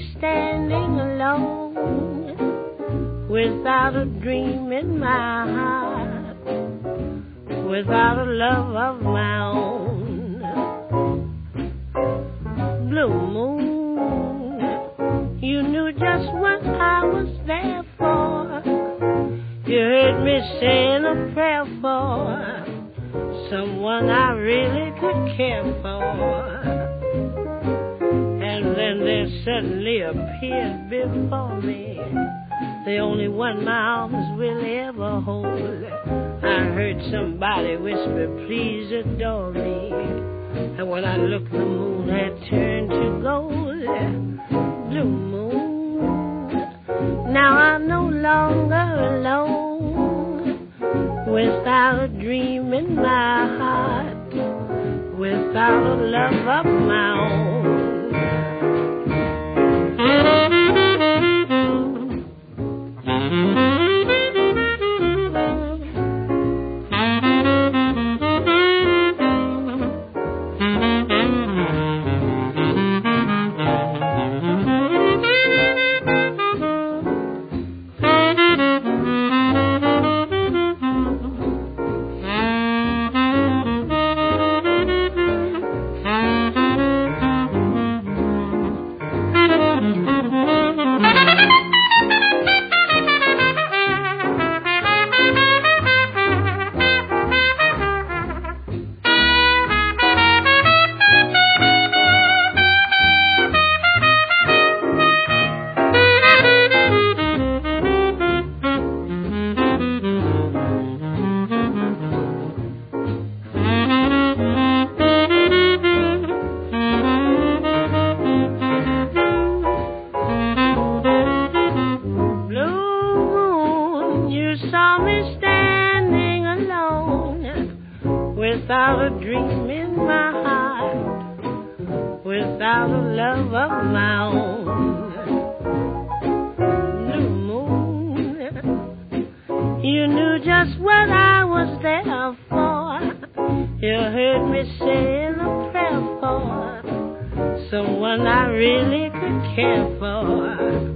standing alone without a dream in my heart, without a love of my own. Blue moon, you knew just what I was there for. You heard me saying a prayer for someone I really could care for. And then there suddenly appeared before me the only one my arms will ever hold. I heard somebody whisper, please adore me. And when I looked, the moon had turned to gold. Blue moon, now I'm no longer alone, without a dream in my heart, without a love of my own. Without a dream in my heart, without a love of my own. Blue moon, you knew just what I was there for. You heard me saying a prayer for someone I really could care for.